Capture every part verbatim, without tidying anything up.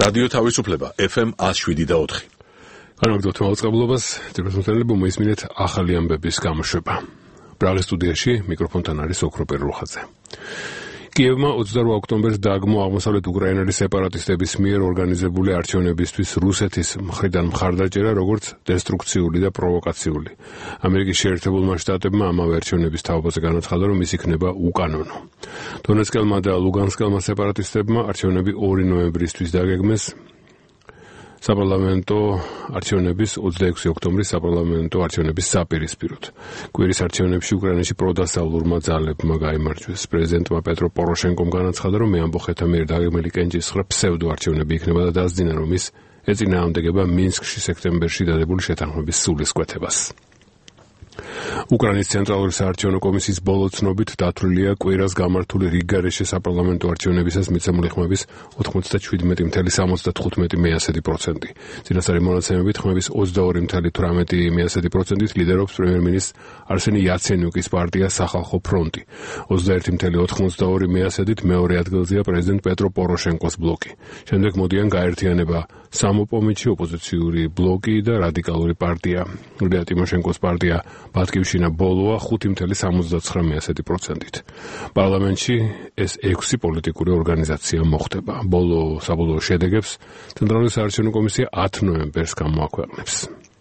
რადიო თავისუფლება ეფ ემ one oh seven point four. განაგრძობთ მაუწყებლობას, ძეგლთმოთელები მომისმინეთ ახალი ამბების გამოშვება. პრაღის სტუდიაში მიკროფონთან არის ოქრო პერლუხაძე. კიევმა ოცდაორ ოქტომბერს დააგმო აღმოსავლეთ უკრაინალის სეპარატისტების მიერ ორგანიზებული არჩევნებისთვის რუსეთის მხრიდან მხარდაჭერა როგორც დესტრუქციული და პროვოკაციული. ამერიკის შეერთებულმა შტატებმა ამავე არჩევნების თავობაზე განაცხადა, რომ ის იქნება უკანონო. დონეცკელმა და ლუგანსკელმა სეპარატისტებმა არჩევნები ორი ნოემბრისთვის დაგეგმეს. საპარლამენტო არჩევნების ოცდაექვსი ოქტომბრის საპარლამენტო არჩევნების საპირისპიროდ. კვირის არჩევნებში უკრაინაში პროდასავლურმა ძალებმა გაიმარჯვეს. პრეზიდენტმა პეტრო პოროშენკომ განაცხადა, რომ მეამბოხეთა მიერ დაგეგმილი კენჭისყრა ფსევდო არჩევნები იქნება და დასძინა, რომ ის ეწინააღმდეგება მინსკში სექტემბერში დადებული შეთანხმების სულისკვეთებას. უკრაინის ცენტრალური საარჩევნო კომისიის ბოლო ცნობით დათვლილია კვირას გამართული რიგგარეშე საპარლამენტო არჩევნებისას მიცემული ხმების ოთხმოცდაშვიდი целых ოცდათხუთმეტი პროცენტი. წინასწარი მონაცემებით ხმების ოცდაორი целых თვრამეტი პროცენტით ლიდერობს პრემიერ-მინისტრ არსენი იაცენიუკის პარტია სახალხო ფრონტი. ოცდაერთი целых ოცდაორი პროცენტით მეორე ადგილზეა პრეზიდენტ პეტრო პოროშენკოს ბლოკი. შემდეგ მოდიან გაერთიანება სამოპომიჩი, ოპოზიციური ბლოკი და რადიკალური პარტია. ილია ტიმოშენკოს პარტია ბატკივშინა ბოლოა ხუთი целых ოცდაცხრამეტი პროცენტით. პარლამენტში ეს ექვსი პოლიტიკური ორგანიზაცია მოხდება. ბოლო საბოლოო შედეგებს ცენტრალური საარჩევნო კომისია ათი ნოემბერს გამოაქვეყნებს.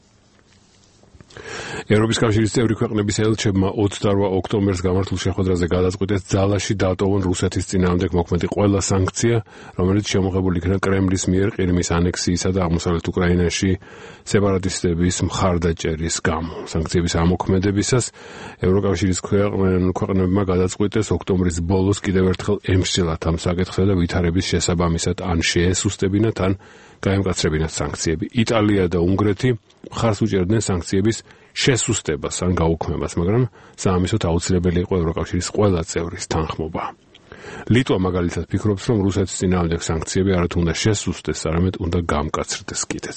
ევროპის კავშირის წევრი ქვეყნების ელჩებმა ოცდაორ ოქტომბერს გამართულ შეხვედრაზე გადაწყვიტეს ძალაში დატოვონ რუსეთის წინააღმდეგ მოქმედი ყველა სანქცია, რომელიც შემოღებული იქნა კრემლის მიერ ყირიმის ანექსიისა და აღმოსავლეთ უკრაინაში სეპარატისტების მხარდაჭერის გამო. სანქციების ამოქმედებისას ევროკავშირის ქვეყნებმა გადაწყვიტეს ოქტომბრის ბოლოს კიდევ ერთხელ ემსჯელათ ამ საკითხზე და ვითარების შესაბამისად ან შეესუსტებინათ, ან გაემკაცრებინათ სანქციები. იტალია და უნგრეთი მხარს უჭერდნენ სანქციების შესუსტებას ან გაუქმებას, მაგრამ საამისოდ აუცილებელი იყო ევროკავშირის ყველა წევრის თანხმობა. ლიტვა მაგალითად ფიქრობს, რომ რუსეთის წინააღმდეგ სანქციები არათუ უნდა შესუსტდეს, არამედ უნდა გამკაცრდეს კიდეც.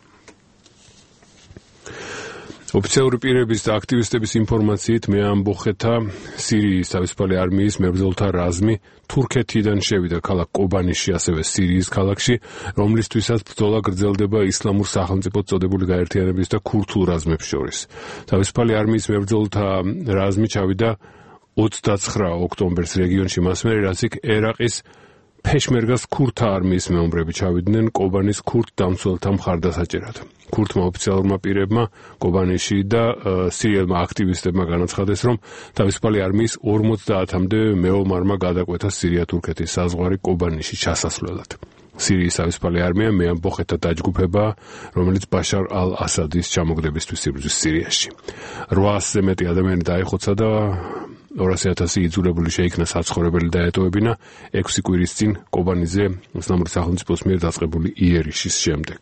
ოფიციალური პირების და აქტივისტების ინფორმაციით მეამბოხეთა სირიის თავისუფალი არმიის მებრძოლთა რაზმი თურქეთიდან შევიდა ქალაქ კობანიშში, ასევე სირიის ქალაქში, რომლისთვისაც ბრძოლა გრძელდება ისლამურ სახელმწიფოდ წოდებული გაერთიანების და ქურთულ რაზმებს შორის. თავისუფალი არმიის მებრძოლთა რაზმი ჩავიდა ოცდაცხრა ოქტომბერს რეგიონში, მას მერე რაც იქ ერაყის ფეშმერგას ქურთა არმიის მეომრები ჩავიდნენ კობანის ქურთ დამცველთა მხარდასაჭერად. ქურთმა ოფიციალურმა პირებმა კობანიში და სირიელმა აქტივისტებმა განაცხადეს, რომ თავისუფალი არმიის ორმოცდაათამდე მეომარმა გადაკვეთა სირია-თურქეთის საზღვარი კობანიში ჩასასვლელად. სირიის თავისუფალი არმია მეამბოხეთა დაჯგუფებაა, რომელიც ბაშარ ალ-ასადის ჩამოგდებისთვის იბრძვის სირიაში. რვაასზე მეტი ადამიანი დაიხოცა და ორასი ათასი იძულებული შეიქნა საცხოვრებელი დაეტოვებინა ექვსი კვირის წინ კობანიზე ისლამური სახელმწიფოს მიერ დაწყებული იერიშის შემდეგ.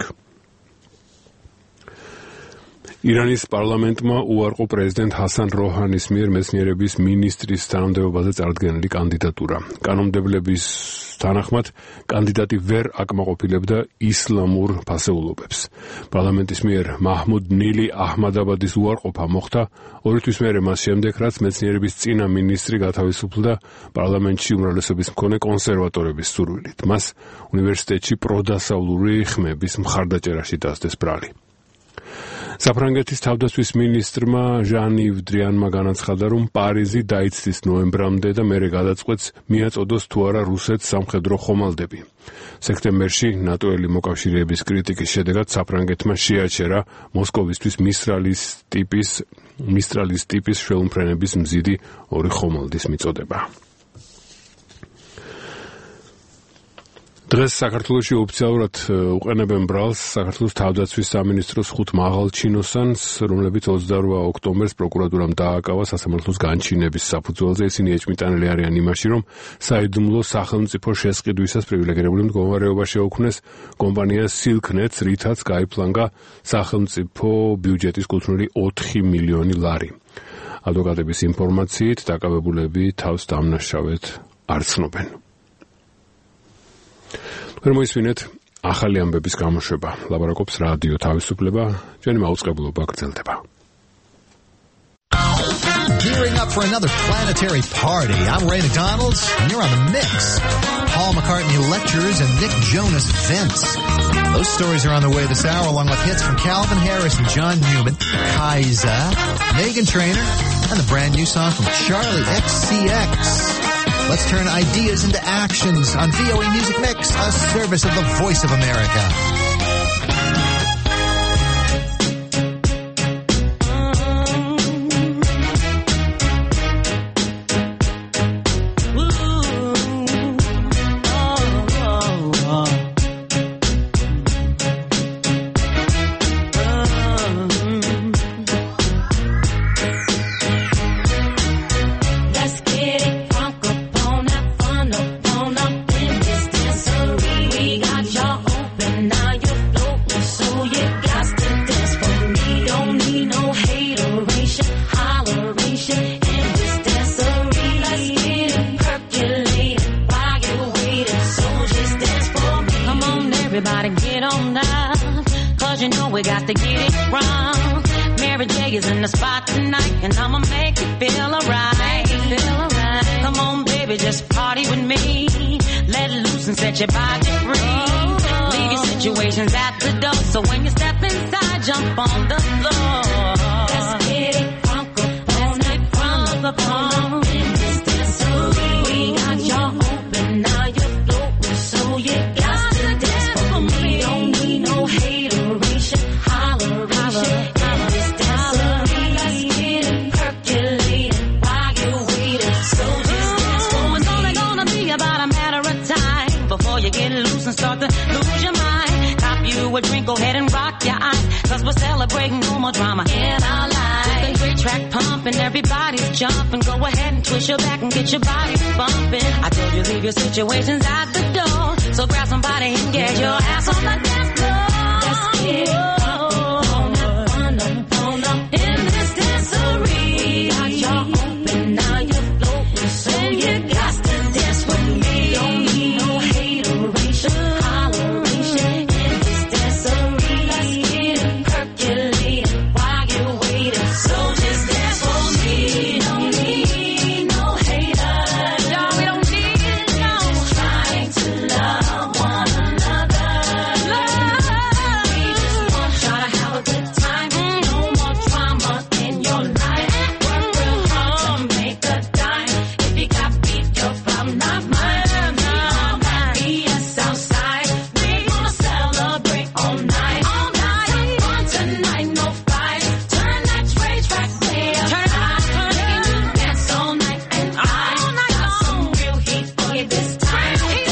ირანის პარლამენტმა უარყო პრეზიდენტ ჰასან როჰანის მიერ მეცნიერების მინისტრის თანამდებობაზე წარდგენილი კანდიდატურა. კანონმდებლების თანახმად კანდიდატი ვერ აკმაყოფილებდა ისლამურ ფასეულობებს. პარლამენტის მიერ მაჰმუდ ნილი აჰმადაბადის უარყოფა მოხდა ორი თვის მერე მას შემდეგ, რაც მეცნიერების წინა მინისტრი გათავისუფლდა პარლამენტში უმრავლესობის მქონე კონსერვატორების სურვილით. მას უნივერსიტეტში პროდასავლური ხმების მხარდაჭერაში დასდეს ბრალი. საფრანგეთის თავდაცვის მინისტრმა ჟან-იվ დრიანმა განაცხადა, რომ პარიზი დაიცდის ნოემბრამდე და მერე გადაწყვეტს მიაწოდოს თუ არა რუსეთს სამხედრო ხომალდები. სექტემბერში ნატოელი მოკავშირეების კრიტიკის შედეგად საფრანგეთმა შეაჩერა მოსკოვისთვის მისტრალის ტიპის მისტრალის ტიპის ხელმფრენების მზიდი ორი ხომალდის მიწოდება. დღეს საქართველოში ოფიციალურად უყენებენ ბრალს საქართველოს თავდაცვის სამინისტროს ხუთ მაღალ ჩინოსანს, რომლებიც ოცდაორ ოქტომბერს პროკურატურამ დააკავა სასამართლოს განჩინების საფუძველზე. ისინი ეჭვმიტანილი არიან იმაში, რომ საიდუმლო სახელმწიფო შესყიდვისას პრივილეგირებული მდგომარეობა შეუქმნეს კომპანია სილკნეტს, რითაც გაიფლანგა სახელმწიფო ბიუჯეტის კუთვნილი ოთხი მილიონი ლარი. ადვოკატების ინფორმაციით დაკავებულები თავს დამნაშავედ არ ცნობენ. ვერ მოისმინეთ ახალი ამბების გამოშვება. ლაპარაკობს რადიო თავისუფლება, ჩვენი მაუწყებლობა გრძელდება. Gearing up for another planetary party. I'm Ray McDonald, and you're on the mix. Paul McCartney lectures and Nick Jonas vents. Those stories are on the way this hour, along with hits from Calvin Harris and John Newman, Kaiser, Meghan Trainor, and the brand new song from Charlie X C X. Let's turn ideas into actions on V O A Music Mix, a service of the Voice of America. Situations at the door, so grab somebody and get your ass on the dance floor. Let's get it on up, on up, on up in this dancery. Got you open, now you're floating, so you got to dance with me. Don't need no hateration, holleration in this dancery. Let's get it percolating while you're waiting, so just dance for me. Don't need no haters, y'all, we don't need to love one another. Love. We just want y'all to have a good time. No more drama in your life. Work real hard to make a dime. If you got beef, your problem, not mine. We all got B S outside. We gonna celebrate all night. All night. Have fun tonight, no fight. Turn that trade track way up high. Making you dance all night and I got some real heat for you this time.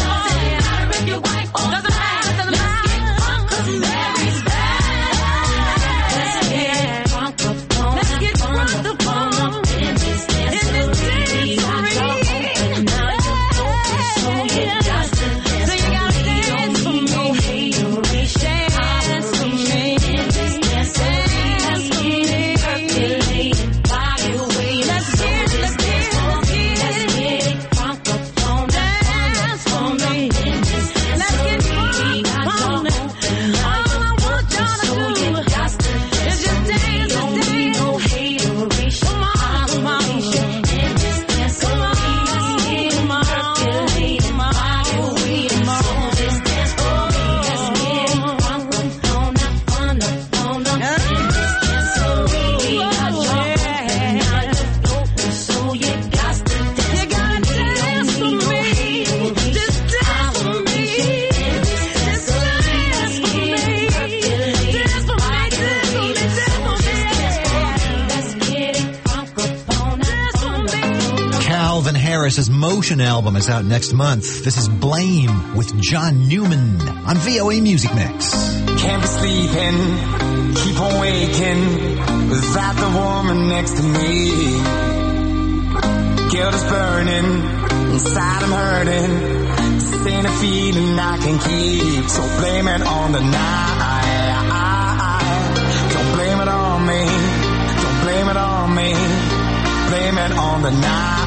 Harris's Motion album is out next month. This is Blame with John Newman on V O A Music Mix. Can't be sleeping, keep on waking without the woman next to me. Guilt is burning, inside I'm hurting. This ain't a feeling I can keep, so blame it on the night. Don't blame it on me, don't blame it on me. Blame it on the night.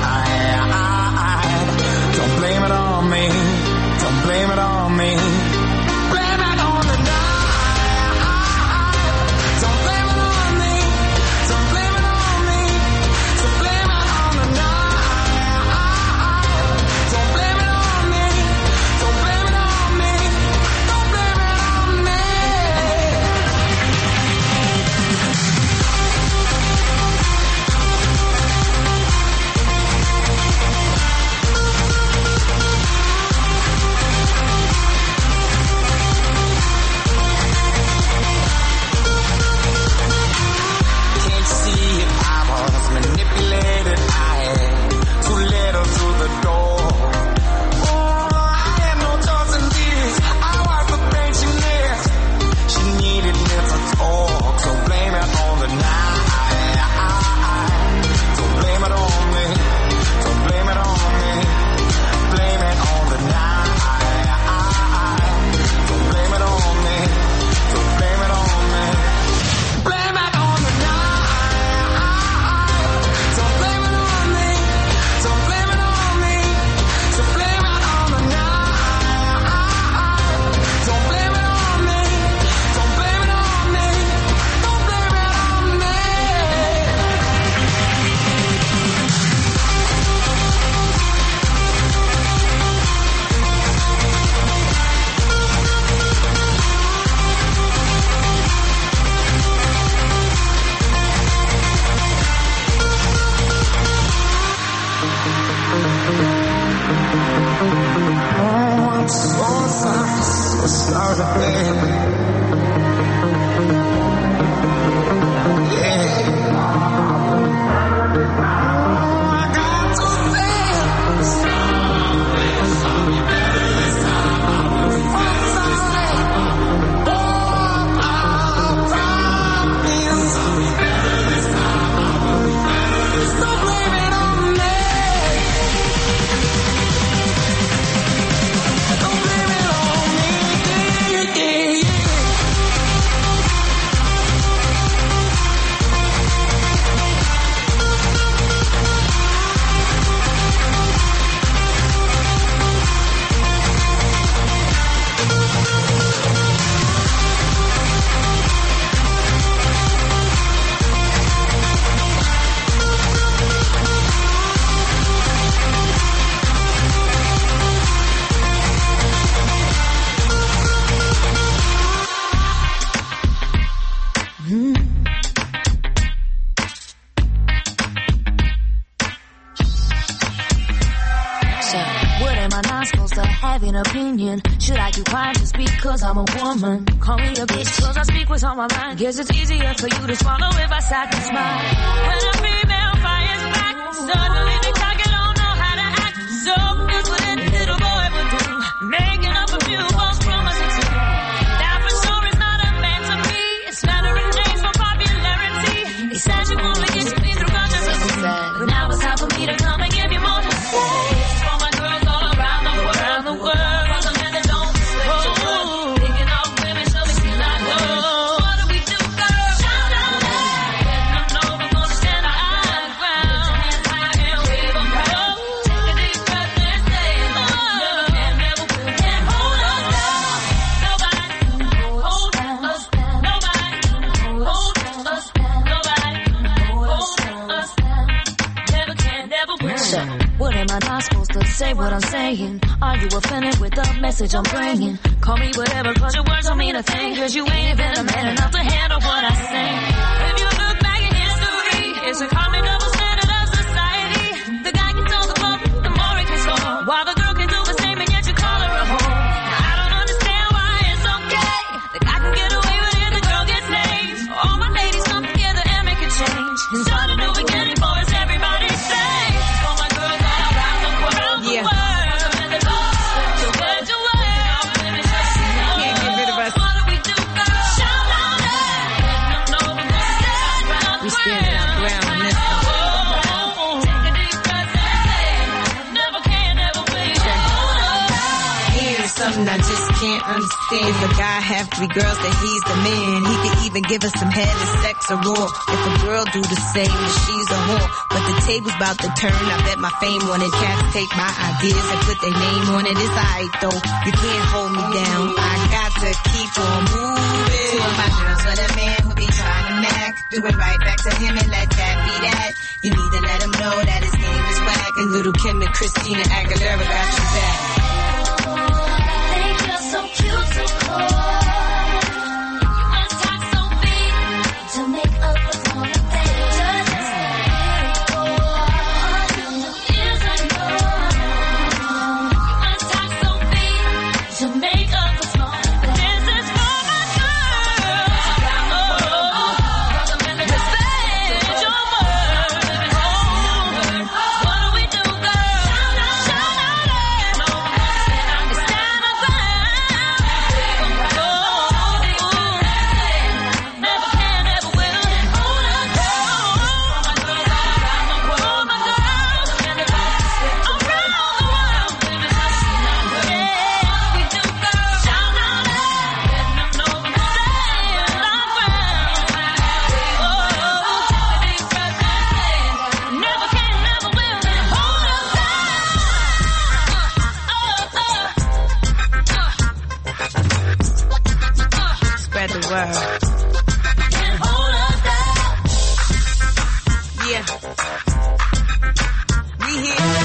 Don't blame it on me, don't blame it on me. Blame it on the night. Don't blame it on me, don't blame it on me. So blame it on was a family. Should I keep quiet just because I'm a woman? Call me a bitch cause I speak what's on my mind. Guess it's easier for you to swallow if I sat and smile. When a female fires back, suddenly the target don't know how to act. So it's what any little boy would do, making up a few false promises to me. That for sure is not a man to me. It's flattering names for popularity. He said you only get me through consciousness. But now it's time for me to come and give you more to say. For my girls all around the world, around the world. Say what I'm saying. Are you offended with the message I'm bringing? Call me whatever, cause your words don't mean a thing. Cause you ain't even a man enough to handle what I say. If you look back at history, it's a common double standard of society. The guy can tell the club, the more he can score. While the girl can do the same and yet you call her a whore. I don't understand why it's okay. The guy can get away with it, the girl gets named. All my ladies come together and make a change. Start a new beginning for us, everybody say. All my girls all around the world. Yeah. I just can't understand. The guy have three girls that he's the man. He could even give us some head and sex or raw. If a girl do the same, then she's a whore. But the table's about to turn. I bet my fame wanted cats take my ideas and put their name on it. It's alright though. You can't hold me down. I got to keep on moving. Two of my girls for the man who be trying to mac. Do it right back to him and let that be that. You need to let him know that his name is whack. And little Kim and Christina Aguilera got you back. So cute, so cool. You must talk so big to make up for small mistakes. Just as beautiful. You is a girl. You must talk so big to make up for small mistakes. This is for my girl. Oh, respect your word. What do we do, girl? Shout out, no, stand up. Spread the word. Yeah. We here.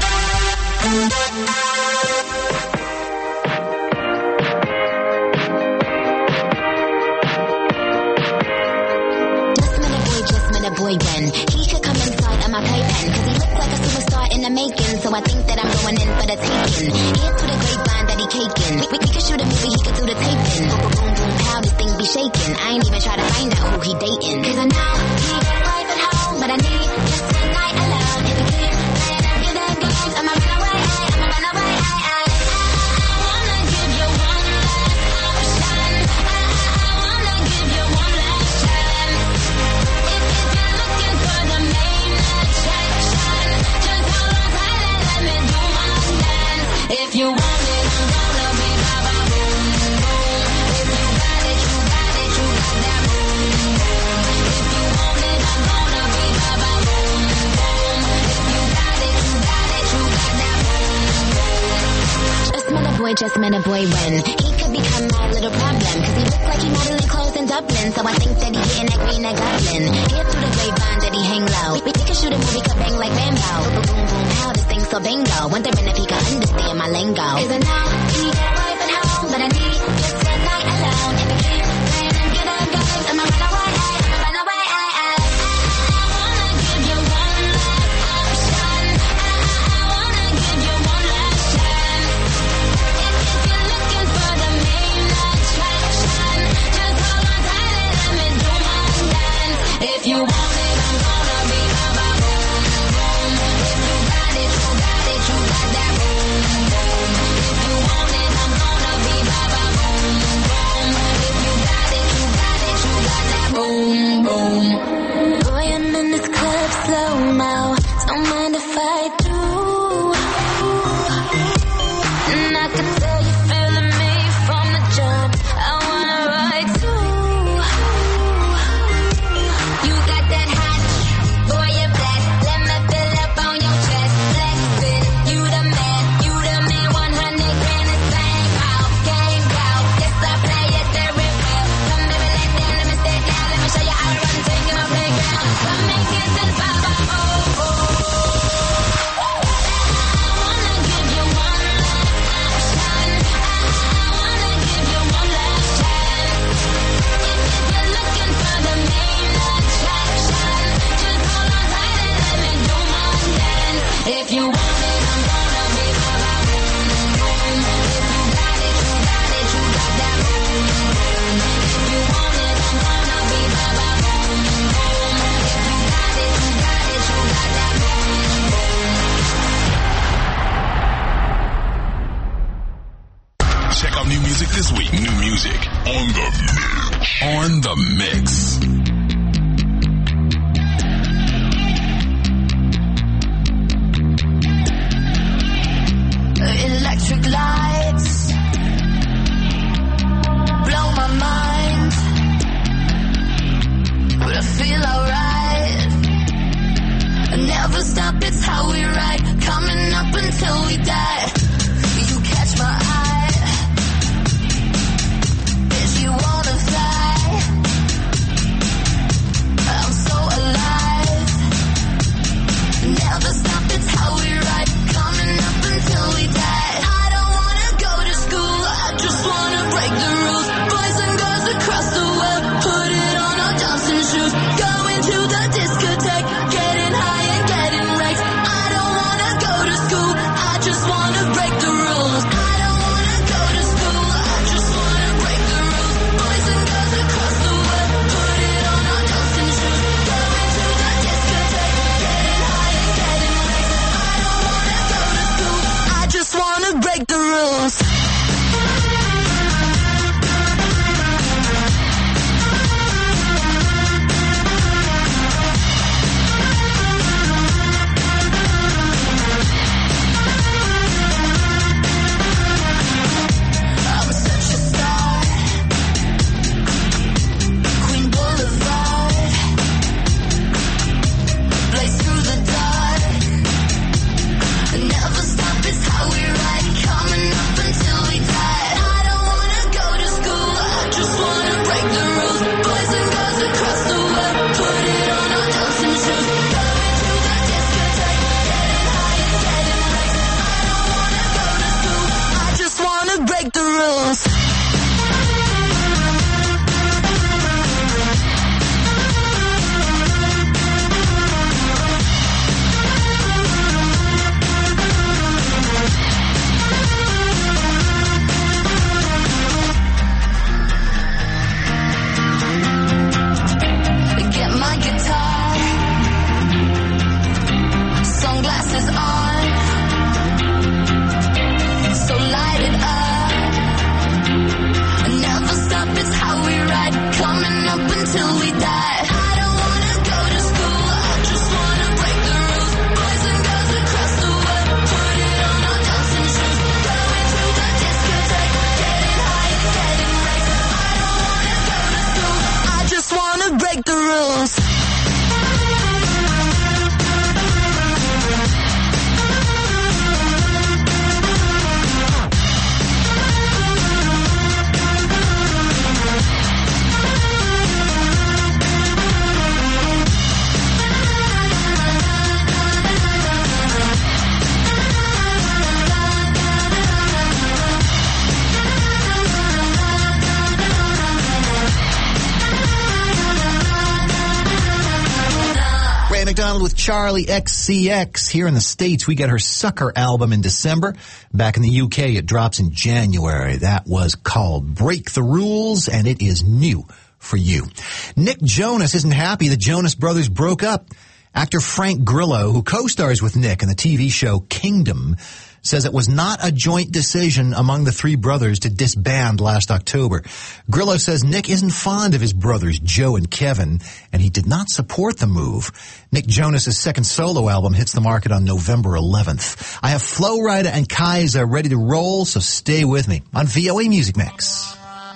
Just a minute, boy, just a minute, boy, when he could come inside of my playpen, cause he looks like a superstar in the making, so I think that I'm going in for the taking. Here's to the grapevine that be caking. We, we, we could shoot a movie, he could do the taping. Boom, boom, boom, pow, this thing be shaking. I ain't even try to find out who he dating. Cause I know he wife at home, but I need just tonight alone. If you keep playing them good at games, I'ma run away, I'ma run away, I, I, I wanna give you one last option. I, I wanna give you one last chance. If, if you're looking for the main attraction, just hold on tight and let me do my dance. If you want it, I'm gonna be ba-ba boom, boom. If you got it, you got it, you got that boom, boom. If you want it, I'm gonna be ba-ba boom, boom. If you got it, you got it, you got that boom, boom. Just met a boy, just met a boy when he could become my little problem. Cause he looks like he modeling clothes in Dublin. So I think that he getting that green, that goblin. Hear through the grapevine that he hang low. We, we could shoot a movie, could bang like Rambo. Boom, boom, boom, how this thing so bingo. Wondering if he could understand my lingo. Cause I know he wife at home, but I need just tonight alone. If you keep playing them good at games, I'ma run away, I'ma run away, I, I, I wanna give you one last option. I, I wanna give you one last chance. If, if you're looking for the main attraction, just hold on tight and let me do my dance. If you want it, I'm gonna be ba-ba boom, boom. If you got it, you got it, you got that boom, boom. If you want it, I'm gonna be ba-ba boom, boom. If you got it, you got it, you got that boom, boom. Boy, I'm in this club slow-mo. Don't mind if I do. And I can tell you feeling me from the jump. I wanna ride too. You got that hot, boy, you're black. Let me fill up on your chest. Let's fit. You the man, you the man. one hundred grand is bang out, gang out. Yes, I play it very well. Come baby, let down, let me stay down. Let me show you how to run things in my playground. Come and get this ba-ba, oh, oh. I wanna give you one last option. I, I wanna give you one last chance. If, if you're looking for the main attraction, just hold on tight and let me do my dance. If you want it, I'm gonna be ba-ba boom, boom. If you got it, you got it, you got that boom, boom. If you want it, I'm gonna be ba-ba boom, boom. If you got it, you got it, you got that boom, boom. Check out new music this week. New music on the mix. On the mix. Electric lights blow my mind, but I feel alright. I never stop, it's how we ride, coming up until we die. You catch my eye, if you wanna fly. I'm so alive. Never stop, it's how we ride, coming up until we die. I don't wanna go to school, I just wanna break the rules. Boys and girls across the world, put it on our dancing shoes. Going to the discotheque, getting high and getting wrecked. I don't wanna go to school, I just wanna Ray McDonald with Charlie X C X. Here in the States, we get her Sucker album in December. Back in the U K, it drops in January. That was called Break the Rules, and it is new for you. Nick Jonas isn't happy the Jonas Brothers broke up. Actor Frank Grillo, who co-stars with Nick in the T V show Kingdom, says it was not a joint decision among the three brothers to disband last October. Grillo says Nick isn't fond of his brothers, Joe and Kevin, and he did not support the move. Nick Jonas' second solo album hits the market on November eleventh. I have Flo Rida and Kaiser ready to roll, so stay with me on V O A Music Mix.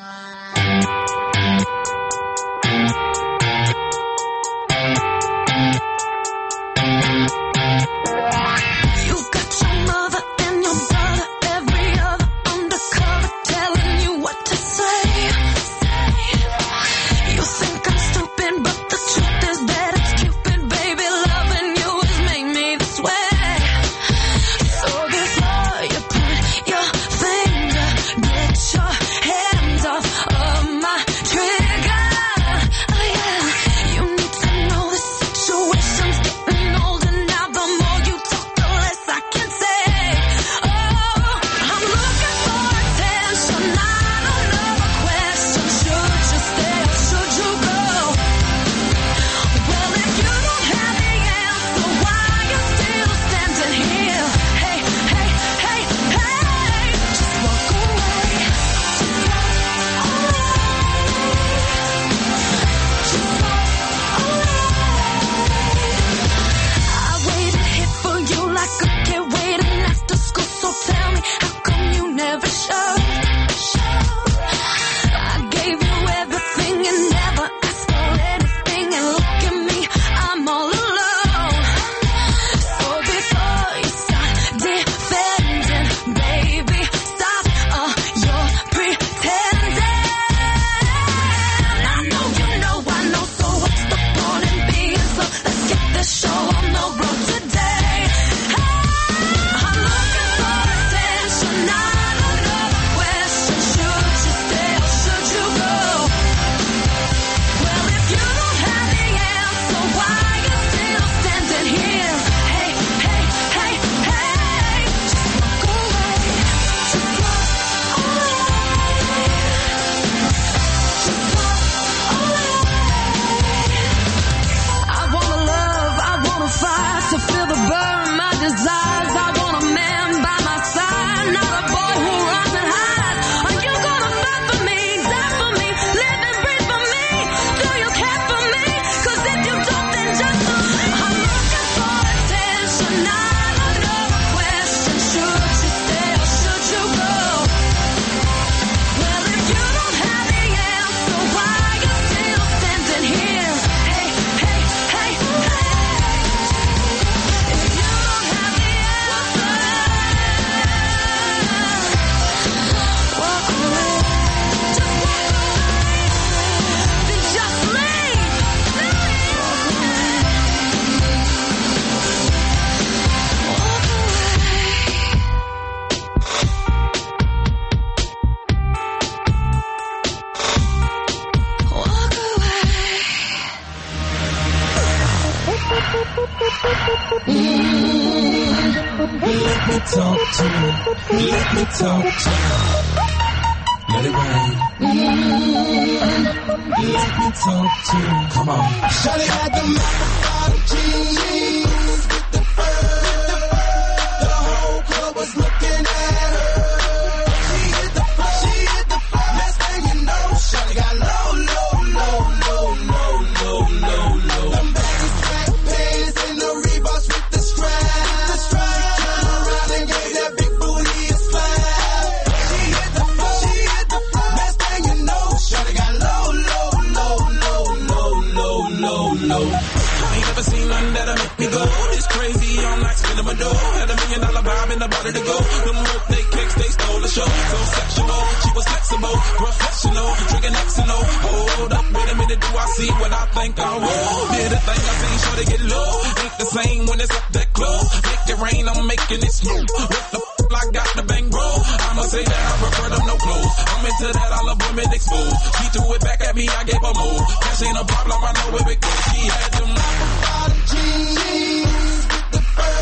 Let me talk to you. Let me talk to you. Let it rain. Mm-hmm. Let me talk to you. Come on. Shawty had the microphone jeans with the fur. The whole club was looking at her. She hit the floor. She hit the floor. Next thing you know, Shawty got low, low, low, low, low, low, low, low. Them baggy black pants and the Reeboks with the strap. The strap. Turn around and gave that big booty a slap. She hit the floor. She hit the floor. Next thing you know, Shawty got low, low, low, low, low, low, low, low. I ain't never seen nothing that'll make me go. It's crazy all night, spinning my dough. Had a million dollar vibe in the body to go. Them birthday cakes, they stole the show. So sexual, she was flexible, professional, drinking X and O. Hold up, wait a minute, do I see what I think I will? Did a thing I seen, sure to get low. Ain't the same when it's up that close. Make it rain, I'm making it smooth. What the f*** I got the bang bro? I'm I'ma say that I prefer them no clothes. I'm into that, I love women exposed. She threw it back at me, I gave her move. Cash ain't a problem, I know where it goes. She had them bottom jeans with the fur.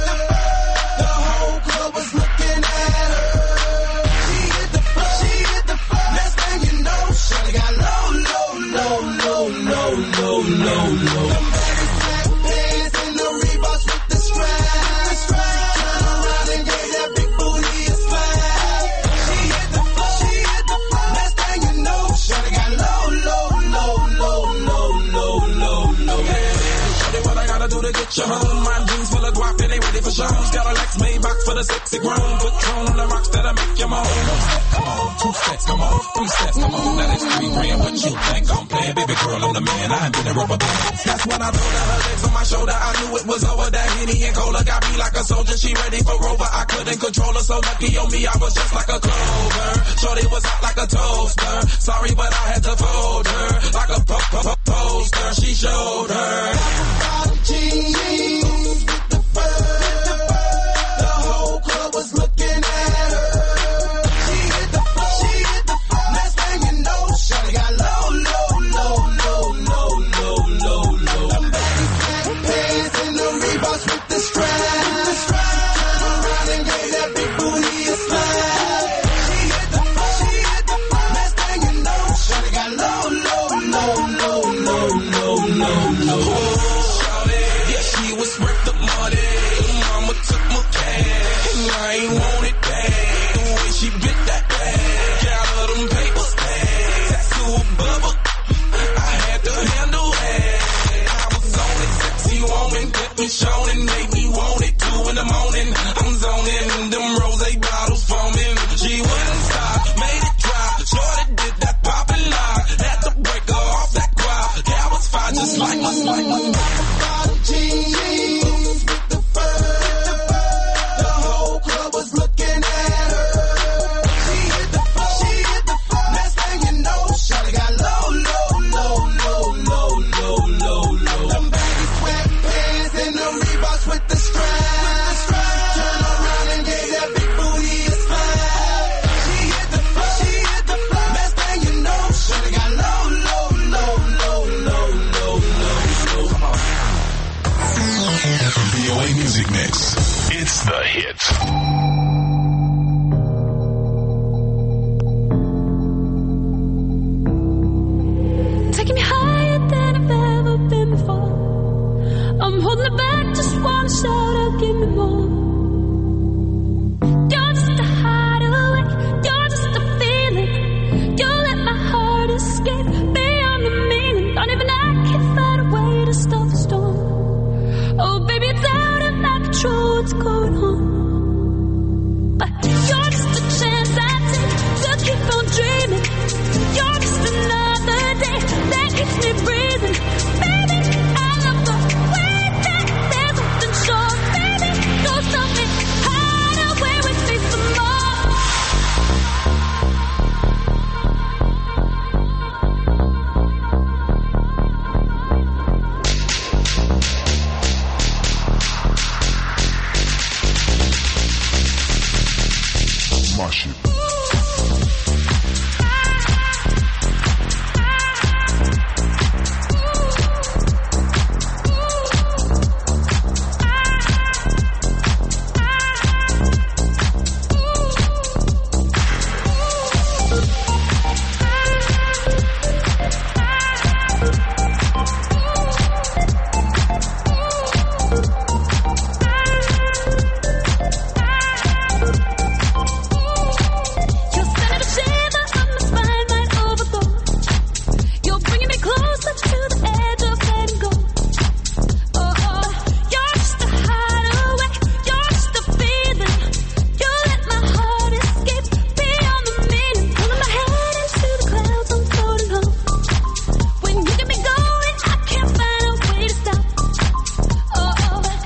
The whole club was looking at her. She hit the floor, she hit the floor. Next thing you know, shawty got low, low, low, low, low, low, low, low. Them baggy black pants and the Reeboks with the strap. Turn around and gave that big booty a slap. She hit the floor, she hit the floor. Next thing you know, shawty got low, low, low, low, low, low, low, low. Shawty, what I gotta do to get you home? My jeans full of guap and they ready for shows. Got a Lex Maybach for the sexy grown. Patron on the rocks that'll make you moan. Come on, two steps, come on, three steps, come on. Now that's three grand. What you think I'm playing? Baby girl, I'm the man. I ain't been a rubber band. That's when I told her her legs on my shoulder. I knew it was over. That Henny and Cola got me like a soldier. She ready for Rover. I couldn't control her. So lucky on me, I was just like a clover. Shorty was hot like a toaster. Sorry, but I had to fold her like a po po po poster. She showed her bottom jeans with the fur. The whole club was looking at her. She hit the floor, she hit the floor. Next thing you know, shawty got low, low, low, low, low, low, low, low. Them baggy black pants and the Reeboks with the strap. Turn around and gave that big booty a slap. She hit the floor, she hit the floor. Next thing you know, shawty got low, low, low, low, low, low, low, low. Shawty, yeah, she was worth the money. Mama took my cash, and I ain't want it back. The way she bit that bag, got all them papers back. Tattoo a bubble, I had to handle that. I was on it, sexy woman, kept me showing, and made me want it. Two in the morning, I'm zoning, them rose bottles foaming. She wouldn't stop, made it drop. Shorty did that poppin' lock, had to break her off that quad. Gal was fine, just like my, like my bottom jeans with the fur. The whole club was looking at her. She hit the floor, she hit the floor. Next thing you know, shawty got low, low, low, low, low, low, low, low. Them baggy sweatpants and the Reeboks with the strap. Turn around and gave that big booty a slap. She hit the floor, she hit the floor. Next thing you know, shawty got low, low, low, low, low, low, low, low. Come on. V O A Music Mix. It's the hits. Taking me higher than I've ever been before. I'm holding it back, just wanna shout out, give me more. You're just a hideaway, you're just a feeling. You let my heart escape beyond the meaning. Don't even I can find a way to stop the storm. Oh baby, it's out of my control, what's going on? But you're just a chance I take to keep on dreaming. You're just another day that keeps me breathing. Baby, I love the way that there's nothing short. Baby, go stop me, hide away with me some more. My shit. When you get me going, I can't find a way to stop. Oh, oh,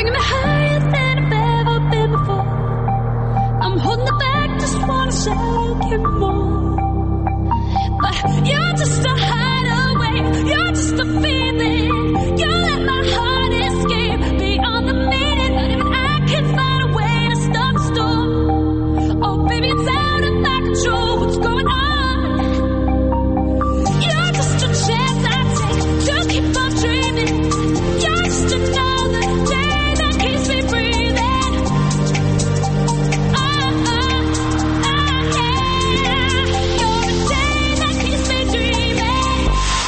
bringing me higher than I've ever been before. I'm holding it back, just wanna say I'll give more. But you're just a hideaway, you're just a feeling. You let my heart escape beyond the meaning. Not even I can find a way to stop the storm. Oh baby, it's out of my control, what's going on? You're just a chance I take to keep on dreaming. You're just another day that keeps me breathing. Oh, oh, oh, yeah. You're the day that keeps me dreaming.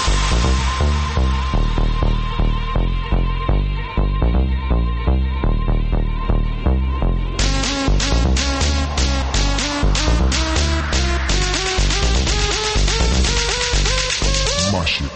My shit.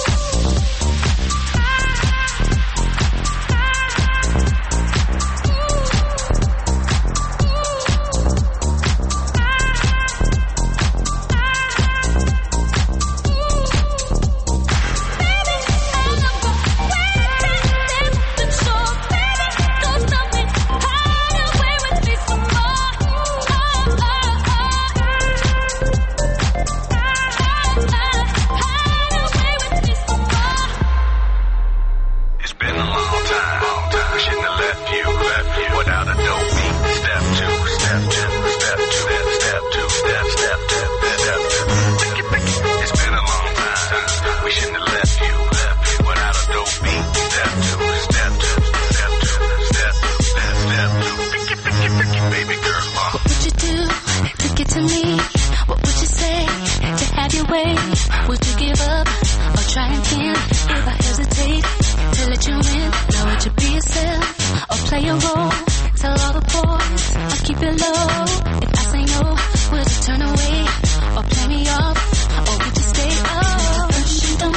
It's been a long time. I shouldn't have left you, left you without a dope beat. Step two, step two, step two, step two, step, step two, step two. Picky, picky. It's been a long time. We shouldn't have left you, left you without a dope beat. Step two, step two, step two, step, step, step two. Picky, picky, picky, baby girl. Uh. What would you do to get to me? What would you say to have your way? Would you give up or try again? If I hesitate to let you in, now would you be yourself or play a role? Tell all the boys I'll keep it low. If I say no, would you turn away or play me off? Or would you stay? Oh, don't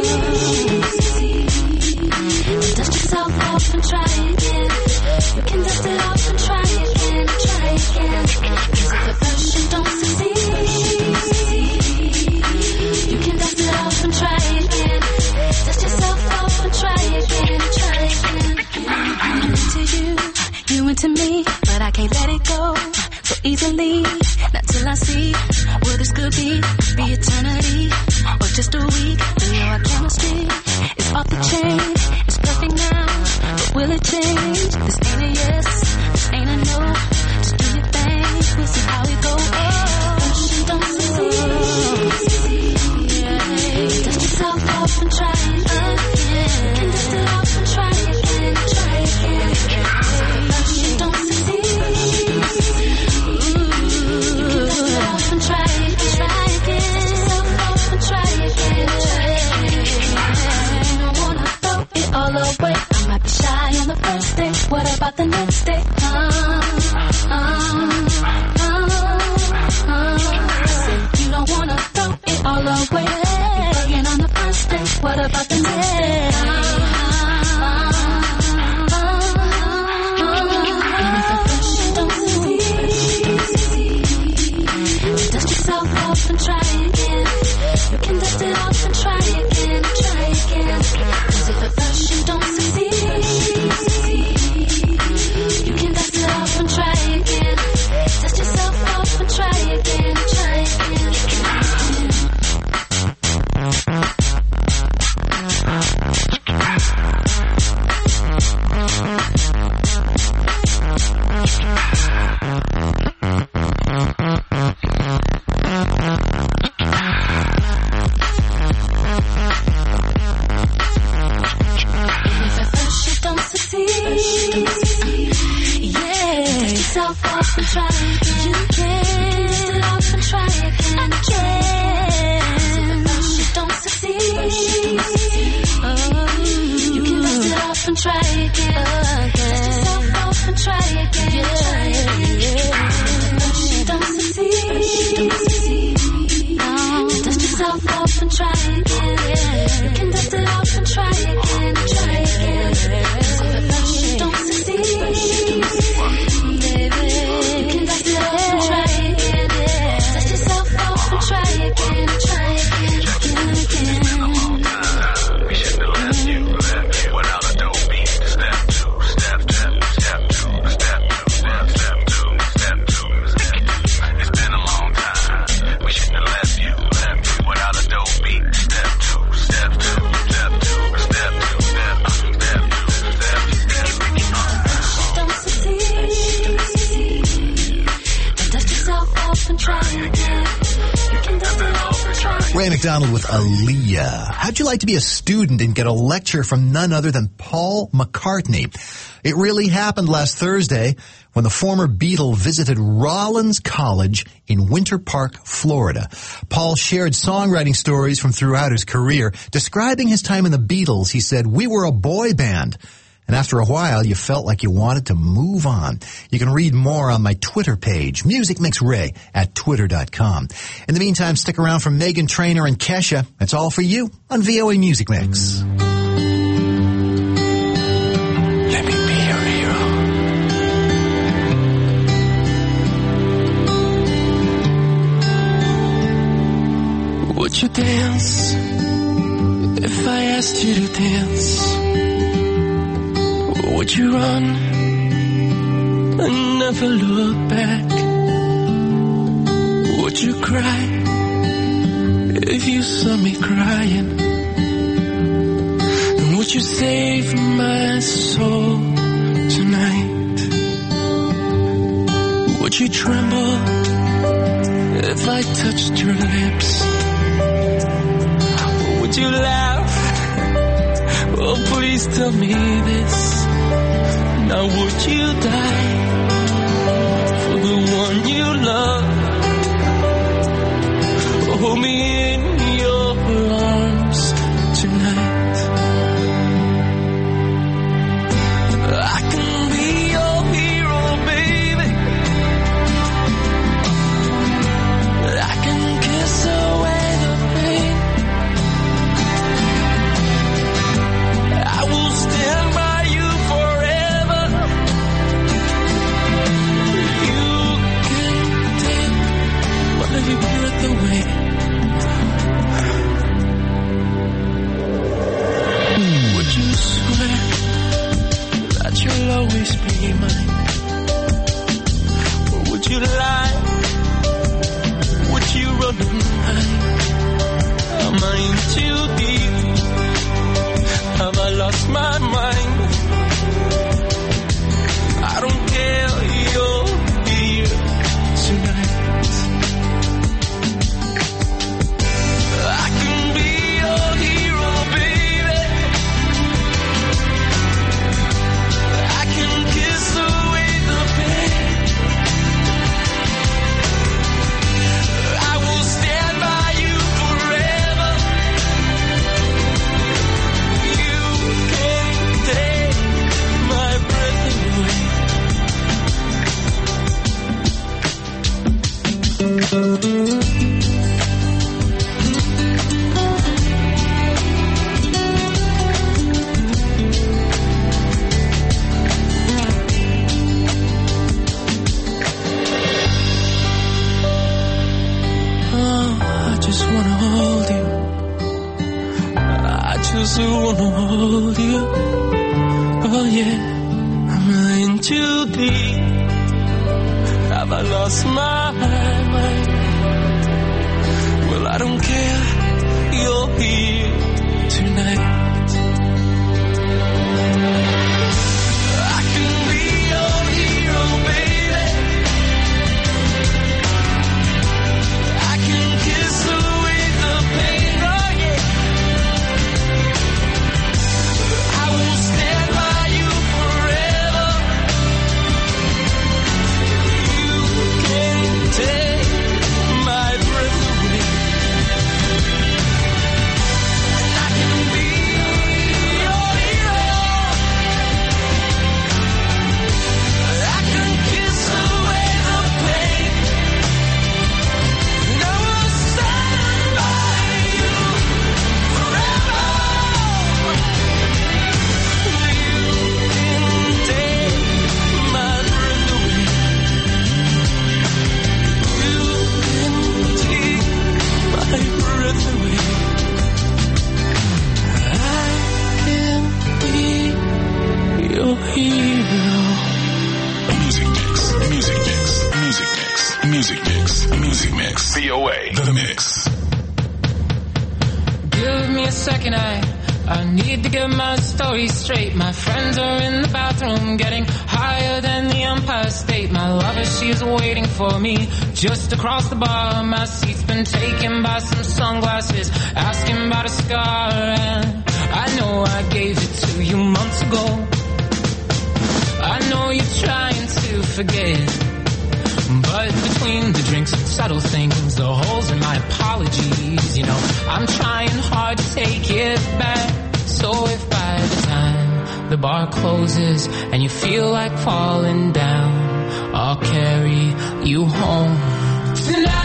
succeed. Dust yourself off and try again. You can dust it off and try again, try again. Cause if at first you don't succeed, you can dust it off and try again. Dust yourself off and try again, try again. I'm into you, you into me, but I can't let it go so easily. Not till I see what this could be, be eternity or just a week. You know our chemistry is off the chain, it's perfect now, but will it change? This ain't a yes, this ain't a no. Just do your thing, we'll see how it goes. Oh, don't succeed. Yeah. Dust yourself off and try again. You can dust it off and try again, try again. Don't succeed. Ooh, you can dust it off and try again, try again. Dust yourself off and try again, try again. You don't wanna throw it all away. I might be shy on the first day. What about the next day? Uh, uh, uh, uh. Said you don't wanna throw it all away. You're bugging on the first day. What about the next day? Uh, uh, uh, and if at first you don't succeed, dust yourself off and try again. You can dust it off and try again, try again. Cause if at first you don't succeed, you can dust it off and try again. Dust yourself off and try again, try again. Step two, Ray McDonald with Aaliyah. How'd you like to be a student and get a lecture from none other than Paul McCartney? It really happened last Thursday when the former Beatle visited Rollins College in Winter Park, Florida. Paul shared songwriting stories from throughout his career. Describing his time in the Beatles, he said, "We were a boy band. And after a while, you felt like you wanted to move on." You can read more on my Twitter page, Music Mix Ray at twitter dot com. In the meantime, stick around for Meghan Trainor and Kesha. It's all for you on V O A Music Mix. Let me be your hero. Would you dance if I asked you to dance? Would you run and never look back? Would you cry if you saw me crying? And would you save my soul tonight? Would you tremble if I touched your lips? Or would you laugh? Oh, please tell me this. Now would you die for the one you love? Hold me in your arms tonight. I can be your hero, baby. I can kiss away the pain. I will stand by you forever. Every breath away. Would you swear that you'll always be mine? Or would you lie? Would you run and hide? Am I in too deep? Have I lost my mind? I don't care, you're here tonight. I need to get my story straight. My friends are in the bathroom getting higher than the Empire State. My lover, she's waiting for me just across the bar. My seat's been taken by some sunglasses asking about a scar. And I know I gave it to you months ago. I know you're trying to forget, but between the drinks and subtle things, the holes in my apologies, you know, I'm trying hard to take it back. So if by the time the bar closes and you feel like falling down, I'll carry you home tonight.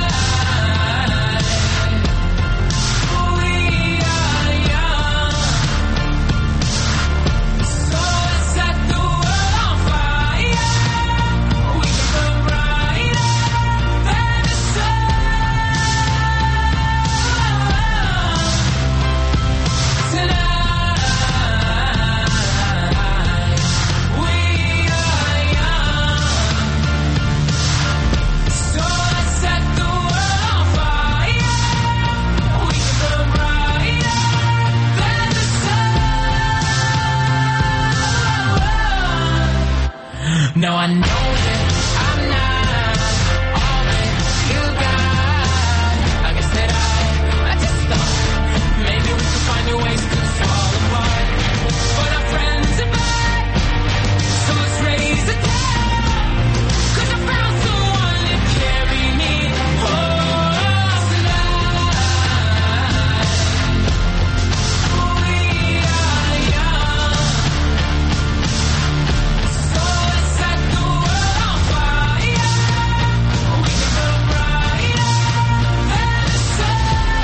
Now I know that I'm not all that you got. I guess that I, I just thought maybe we could find new ways to fall apart. But our friends are back, so let's raise the dead. Cause I found someone to carry me home tonight. We are young, so let's set the world on fire. We can burn brighter than the sun.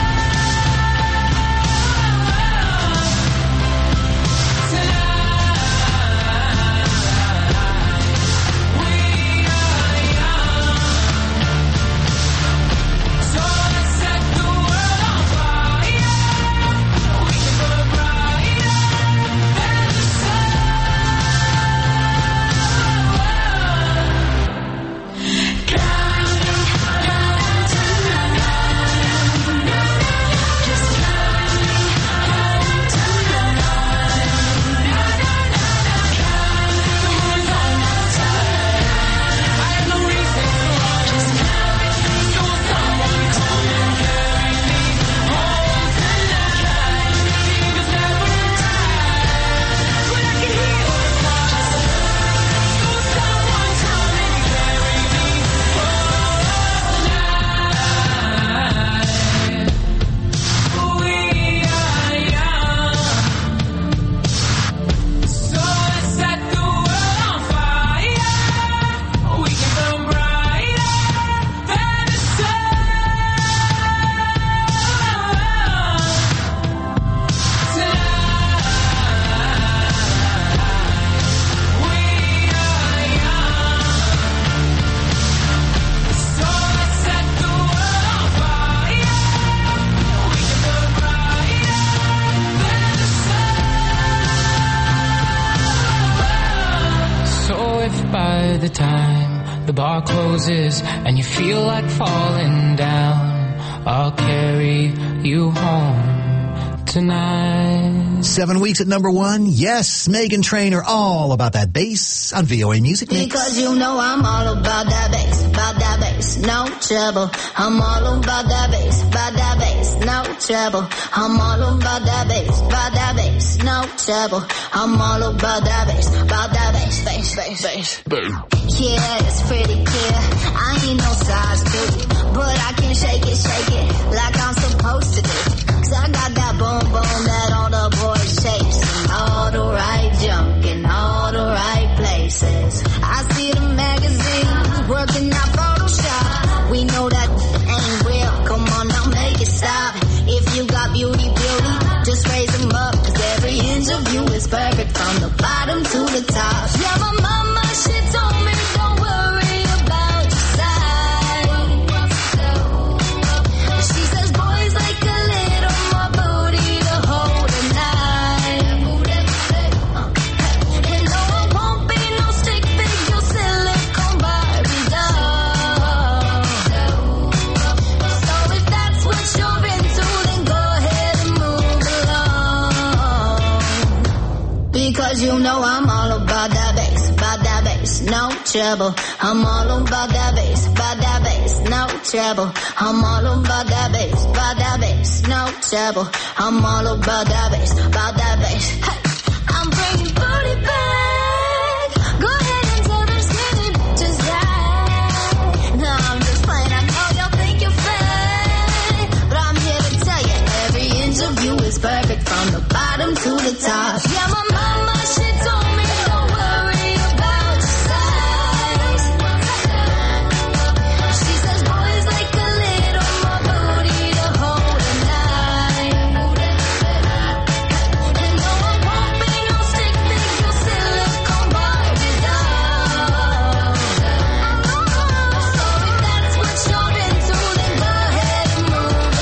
By the time the bar closes and you feel like falling down, I'll carry you home tonight. Seven weeks at number one. Yes, Meghan Trainor, all about that bass on V O A Music Mix. Because you know I'm all about that bass, about that bass, no trouble. I'm all about that bass, about that bass, no trouble. I'm all about that bass, about that bass, no trouble. I'm all about that bass, about that bass, bass, bass, bass. Yeah, it's pretty clear. I ain't no size two, but I can shake it, shake it like I'm supposed to do. Cause I got that boom boom that all the boys chase. All the right junk in all the right places. I see the magazines working out Photoshop. We know that ain't real. Come on now, make it stop. If you got beauty, beauty, just raise them up. Cause every inch of you is perfect from the bottom to the top. Yeah, my mama, she told me don't worry about your size. She says boys like a little more booty to hold at night. And no, I won't be no stick figure silicone Barbie doll. So if that's what you're into, then go ahead and move along. Because you know I'm all about that bass, about that bass, no trouble. I'm all about that bass, about that bass, no trouble. I'm all about that bass, about that bass, no trouble. I'm all about that bass, about that bass. Hey, I'm bringing booty back. Go ahead and tell them skinny bitches that. No, I'm just playing. I know y'all think you're fake, but I'm here to tell you every inch of you is perfect from the bottom to the top. Yeah, my mama, she told me don't worry about your size. She says boys like a little more booty to hold at night. And no, I won't be no stick figure silicone Barbies out. So if that's what you're into, then go ahead and move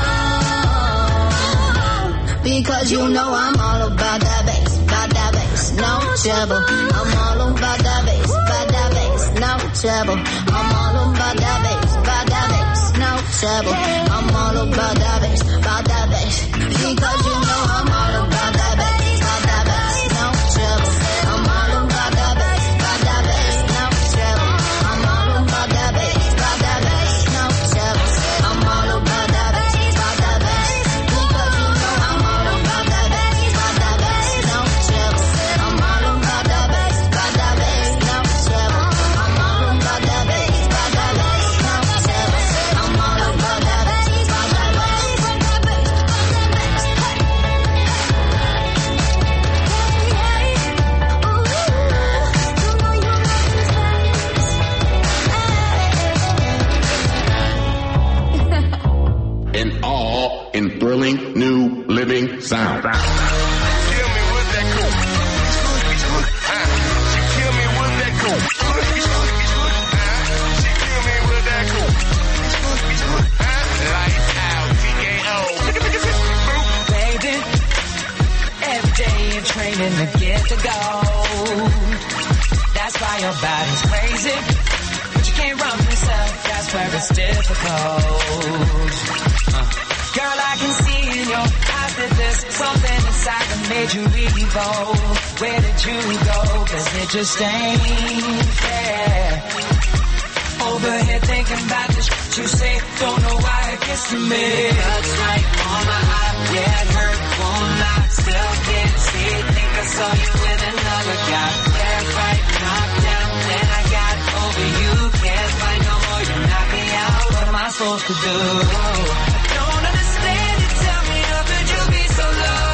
along. Because you know I'm all about that bass, about that bass, no trouble. I'm all about that bass, about that bass, no trouble. I'm all about that bass, about that bass, no trouble. I'm all about that bass, about that bass. Because you know I'm all about that bass, about that bass, no trouble. I'm all about that bass, about that bass, no trouble. I'm all about that bass, about that bass, no trouble. I'm all about that bass, about that bass. Because you know I'm all about that bass, about that bass, no trouble. I'm all about that bass, about that bass, no trouble. I'm all about that bass, about that bass, no trouble. I'm all about that bass, about that bass, about that bass, about that bass. And all in thrilling new living sound. Kill me with that cool. Ah, she kill me with that cool. Ah, she kill me with that cool. Ah, lights out, T K O. Baby, every day you're training to get the gold. That's why your body's crazy, but you can't run yourself. That's where it's difficult. Uh. Girl, I can see in your eyes that there's something inside that made you evil. Where did you go? Cause it just ain't fair. Over here thinking about the shit you say, don't know why it gets to me. Looks like on my eye, yeah, it hurt, won't lie. Still can't see it, think I saw you with another guy. Yeah, right, knocked down, then I got over you. Can't fight no more, you knock me out. What am I supposed to do? Don't understand it, tell me how could you be so low?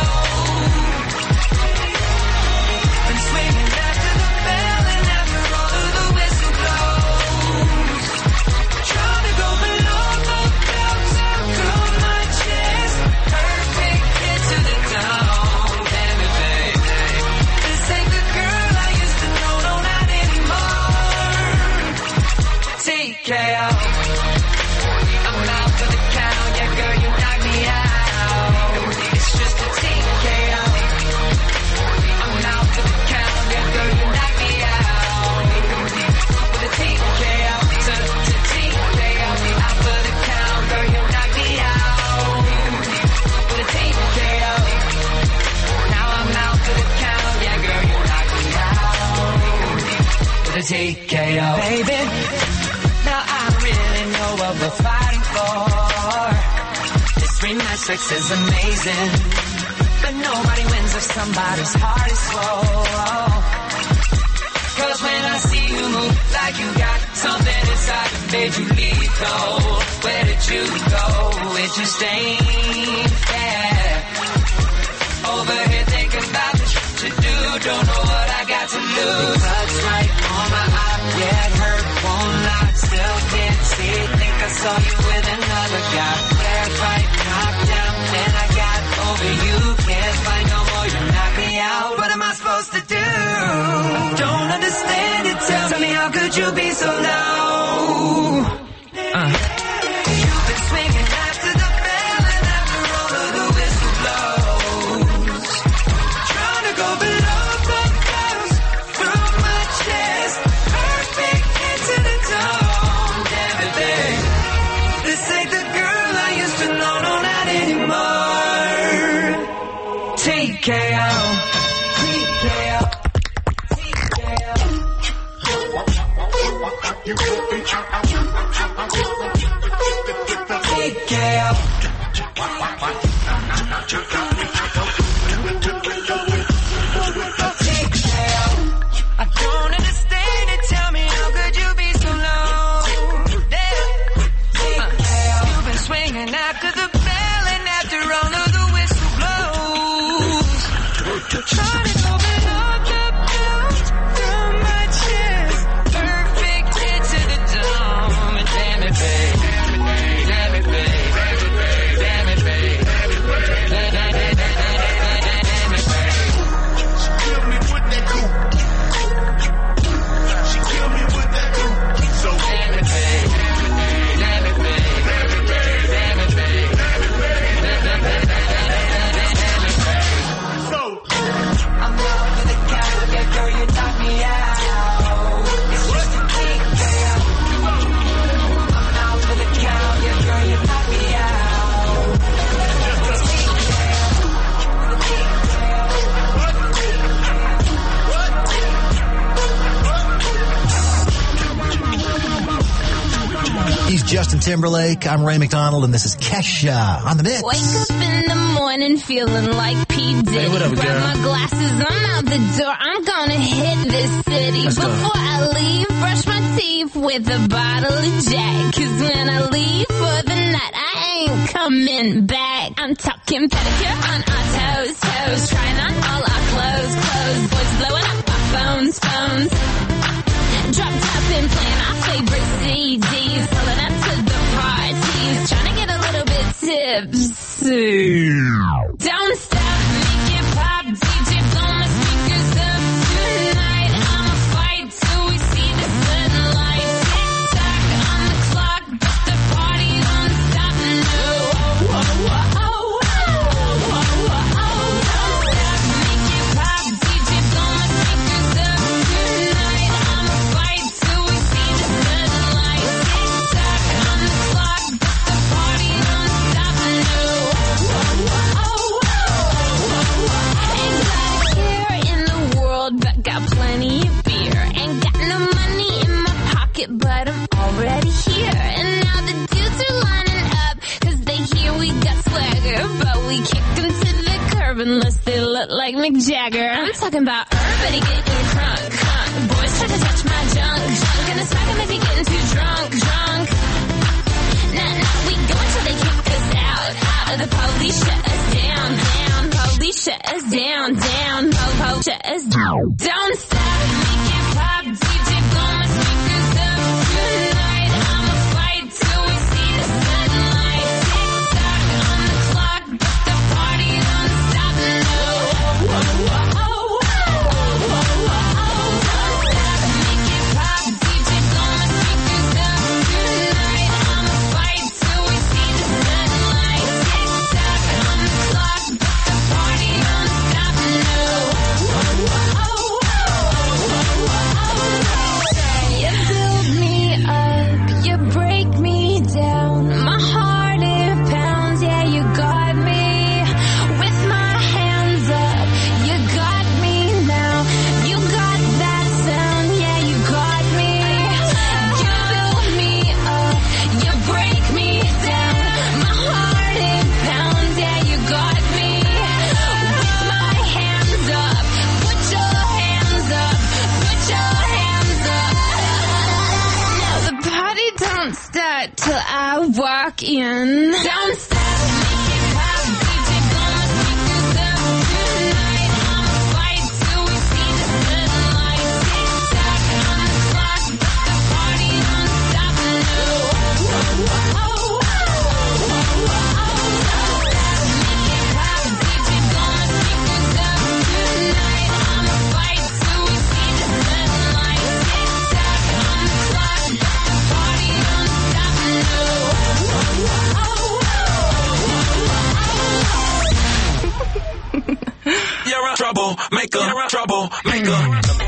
Been swinging after the bell and after all of the whistle blows. Trying to go below the belt up through my chest. Perfect hit to the dome, damn it, baby. This ain't the girl I used to know, no, not anymore. T K O. I'm out for the count, yeah, girl, you knock me out. It's just a T K O. I'm out for the count, yeah, girl, you knock me out. With a T K O, to, to T K O. Out for the count, girl, you knock me out. With a T K O. Now I'm out for the count, yeah, girl, you knock me out. With a T K O. Baby, now I really know what we're fighting for. This three night sex is amazing, but nobody wins if somebody's heart is full. Cause when I see you move like you got something inside that made you lethal, where did you go? It just ain't fair. Over here thinking about the shit you do, don't know what I got to lose. Touch right on my eye, yeah, it hurt, won't lie. Still can't see it, think I saw you with another guy. Yeah, right, knocked down, then I got over you. Can't fight no more, you knock me out. What am I supposed to do? Don't understand it, tell, tell me how could you be so low? Uh. You've been swinging after the bell and after all of the whistle blows. Trying to go below the belt through my chest. Perfect hit to the dome, damn it, babe. This ain't the girl I used to know, no, not anymore. T K O. T K O. He's Justin Timberlake. I'm Ray McDonald, and this is Kesha on the mix. Wake up in the morning feeling like P. Diddy. Hey, what up, Grab girl? my glasses, I'm out the door. I'm gonna hit this city. Let's go. Before I leave, brush my teeth with a bottle of Jack. Cause when I leave for the night, I ain't coming back. I'm talking pedicure on our toes, toes. Trying on all our clothes, clothes. Boys blowing up our phones, phones. Dropped up and playing our favorite C Ds. Pulling up to the parties. Trying to get a little bit tipsy. Don't stop, make it pop. D J blow my speakers up tonight. I'ma fight till we see the sunlight. Tick tock on the clock, but the party don't stop. No. Whoa, whoa, whoa, whoa, whoa, whoa. Don't stop, make it pop. D J blow my speakers up tonight. I'ma fight till we see the sunlight. Tick tock on the clock, but the party don't stop. No. Whoa, whoa, whoa, whoa. Ain't got a care in the world, but got plenty of beer. Ain't got no money in my pocket, but I'm already here. And now the dudes are lining up, cause they hear we got swagger. But we kick them to the curb unless they look like Mick Jagger. I'm talking about everybody getting crunk, crunk. Boys try to touch my junk, junk. Gonna smack him if he getting too drunk, drunk. Nah, nah, we go until they kick us out, out. The police shut us down, down. Police shut us down, down. Po, po, shut us down. Don't stop, make it pop. D J blow my speakers up tonight. I'ma fight till we see the sunlight. Tick tock on the clock, but the party don't stop. No. Whoa, whoa, whoa, whoa, whoa, whoa. Don't stop, make it pop. D J blow my speakers up tonight. I'ma fight till we see the sunlight. Tick tock on the clock, but the party don't stop. No. Whoa, whoa, whoa, whoa, whoa. You build me up, you break me down. My heart it pounds, yeah, you got me. With my hands up, you got me now. You got that sound, yeah, you got me. You build me up, you break me down. My heart it pounds, yeah, you got me. With my hands up, put your hands up, put your hands up. Now the party don't start till I walk in. Don't stop, make it pop. D J blow my speakers up tonight. I'ma fight till we see the sunlight. Tick tock on the clock, but the party don't stop. No. Whoa, whoa, whoa, whoa, whoa. Don't stop, make it pop. D J blow my speakers up tonight. I'ma fight till we see the sunlight. Tick tock on the clock, but the party don't stop. No. Whoa, whoa, whoa, You're a troublemaker, you're a troublemaker.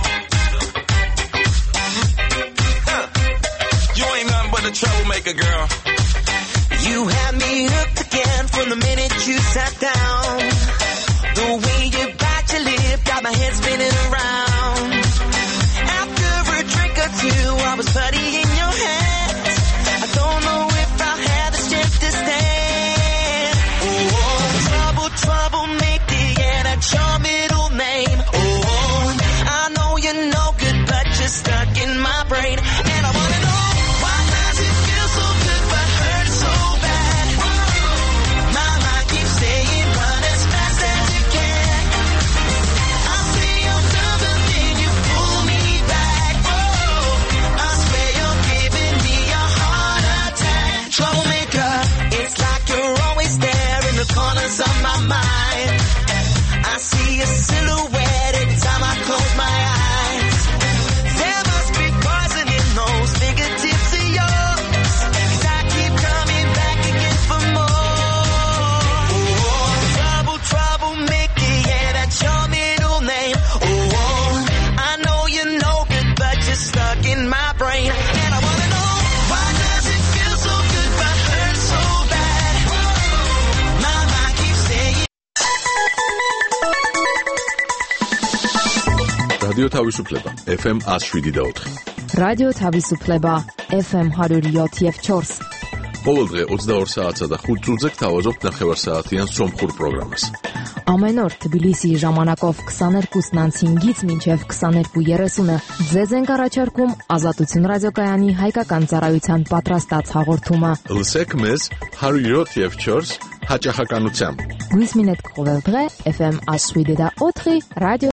Huh. You ain't nothing but a troublemaker, girl. You had me hooked again from the minute you sat down. The way you bite your lip got my head spinning around. After a drink or two, I was putty in your hands. I don't know if I'll have the strength to stand. Oh, trouble, troublemaker, yeah, that's your middle name. Oh, I know you're no good, but you're stuck in my brain. And I wanna know, why does it feel so good but hurt so bad? My mind keeps saying run as fast as you can. I say I'm done, but then you pull me back. Oh, I swear you're giving me a heart attack. Troublemaker, it's like you're always there in the corners of my mind. I see a silhouette every time I close my eyes. There must be poison in those fingertips of yours, 'cause I keep coming back again for more. Oh, trouble, troublemaker, yeah, that's your middle name. Oh, I know you're no good, but you're stuck in my brain. And I wanna know, why does it feel so good but hurt so bad? My mind keeps saying. რადიო თავისუფლება, ეფ ემ one oh seven point four. რადიო თავისუფლება ეფ ემ one oh seven եւ four. ყოველ დღე ოცდაორ საათსა და ხუთ წუთზე გთავაზობთ ნახევარსაათიან სომხურ პროგრამას. Ամեն օր Թբիլիսիի ժամանակով twenty-two հինգից մինչև twenty-two thirty-ը ձեզ ենք առաջարկում Ազատություն ռադիոկայանի հայկական ծառայության պատրաստած հաղորդումը։ Լսեք մեզ one oh seven four հաճախականությամբ։ Գույս մինետ կողել դրե էֆ էմ one oh eight ռադիո